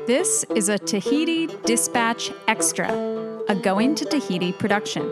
This is a Tahiti Dispatch Extra, a Going to Tahiti production.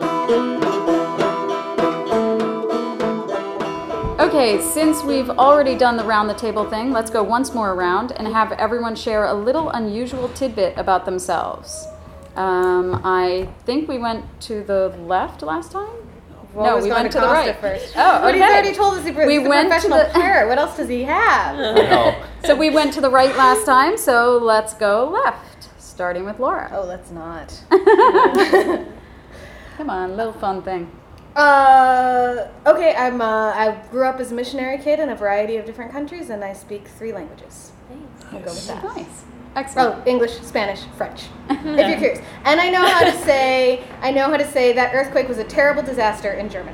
Okay, since we've already done the round the table thing, let's go once more around and have everyone share a little unusual tidbit about themselves. I think we went to the left last time? No, we went to the right first. Oh, okay. But he's already told us he's a professional pirate. What else does he have? So we went to the right last time, so let's go left, starting with Laura. Oh, let's not. Come on, little fun thing. Okay, I grew up as a missionary kid in a variety of different countries, and I speak 3 languages. Nice. We'll go with that. Nice. Excellent. Oh, English, Spanish, French. If you're curious. And I know how to say that earthquake was a terrible disaster in German.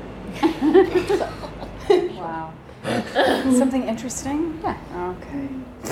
Wow. Something interesting? Yeah. Okay.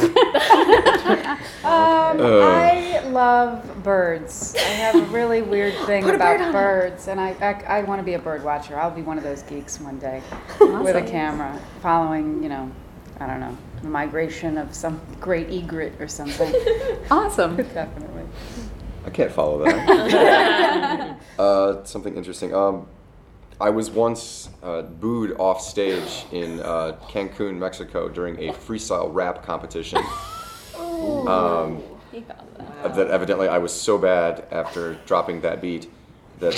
I love birds. I have a really weird thing about birds, and I want to be a bird watcher. I'll be one of those geeks one day with a camera, following, I don't know, the migration of some great egret or something. Awesome. Definitely. I can't follow that. Something interesting. I was once booed off stage in Cancun, Mexico during a freestyle rap competition. That evidently I was so bad after dropping that beat that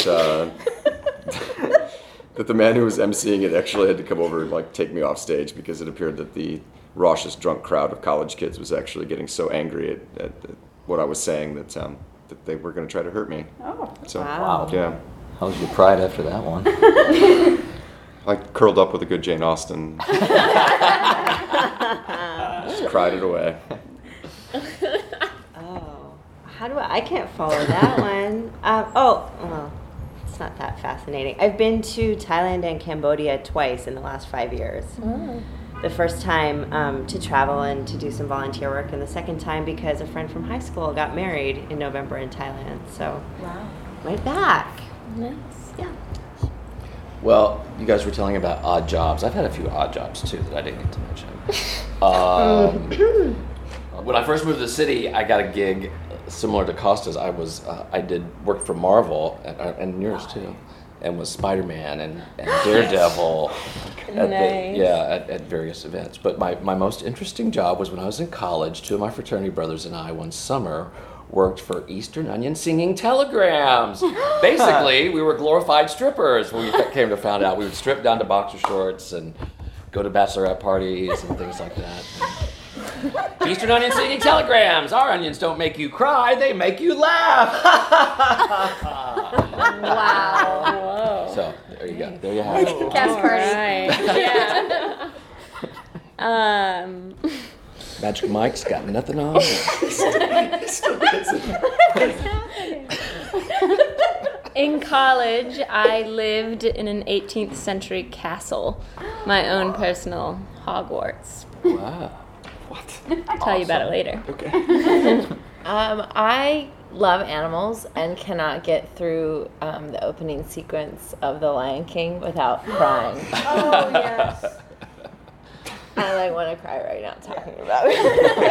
that the man who was emceeing it actually had to come over and take me off stage because it appeared that the raucous drunk crowd of college kids was actually getting so angry at what I was saying that they were going to try to hurt me. Oh. So, wow. Yeah. How was your pride after that one? I curled up with a good Jane Austen. Just cried it away. Oh, I can't follow that one. It's not that fascinating. I've been to Thailand and Cambodia twice in the last 5 years. Oh. The first time to travel and to do some volunteer work, and the second time because a friend from high school got married in November in Thailand. So, Wow. right back. Nice. Yeah. Well, you guys were telling about odd jobs. I've had a few odd jobs too that I didn't get to mention. When I first moved to the city, I got a gig similar to Costa's. I did work for Marvel and yours too, and was Spider-Man and Daredevil at various events. But my most interesting job was when I was in college. 2 of my fraternity brothers and I one summer worked for Eastern Onion singing telegrams. Basically, we were glorified strippers. We came to find out we would strip down to boxer shorts and go to bachelorette parties and things like that. Eastern Onion singing telegrams. Our onions don't make you cry, they make you laugh. Wow. Whoa. So, there you go. There you have it. Cast party. Yeah. Magic Mike's got nothing on. In college, I lived in an 18th century castle, my own personal Hogwarts. Wow. I'll tell you about it later. Okay. I love animals and cannot get through the opening sequence of The Lion King without crying. Oh, yes. I want to cry right now talking about it.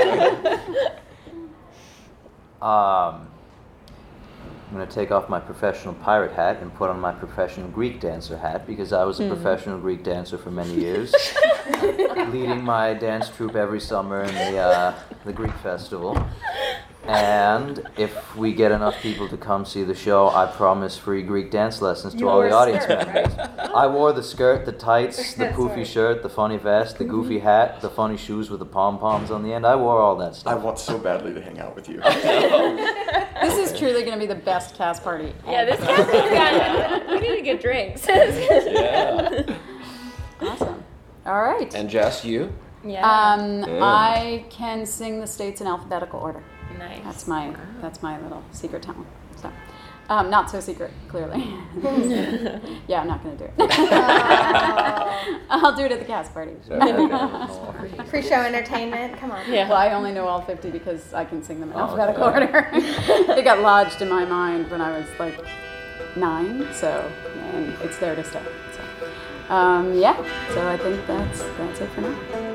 I'm going to take off my professional pirate hat and put on my professional Greek dancer hat because I was a professional Greek dancer for many years, leading my dance troupe every summer in the Greek festival. And if we get enough people to come see the show, I promise free Greek dance lessons to all the audience members. I wore the skirt, the tights, the poofy shirt, the funny vest, the goofy hat, the funny shoes with the pom-poms on the end. I wore all that I stuff. want so badly to hang out with you. This is truly going to be the best cast party. Yeah, this casting's we need to get drinks. Yeah. Awesome. All right. And Jess, you? Yeah. I can sing the states in alphabetical order. Nice. That's my little secret talent. So, not so secret, clearly. Yeah, I'm not going to do it. I'll do it at the cast party. Pre-show entertainment. Come on. Yeah. Well, I only know all 50 because I can sing them in alphabetical order. They got lodged in my mind when I was 9, and it's there to stay. So, so I think that's it for now.